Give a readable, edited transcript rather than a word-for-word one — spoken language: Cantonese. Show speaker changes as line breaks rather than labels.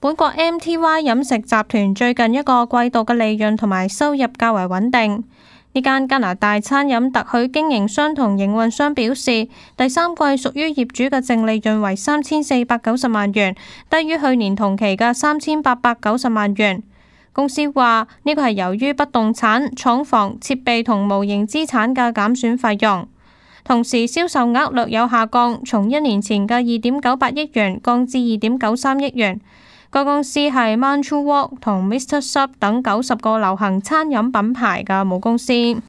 本國 MTY 飲食集團最近一個季度嘅利潤同埋收入較為穩定。呢間加拿大餐飲特許經營商同營運商表示，第三季屬於業主嘅淨利潤為3490萬元，低於去年同期嘅3890萬元。公司話呢個係由於不動產、廠房、設備同無形資產嘅減損費用。同時銷售額略有下降，從1年前嘅2.98億元降至2.93億元。該公司係 Manchu Wok 同 Mr. Sub 等90個流行餐飲品牌嘅母公司。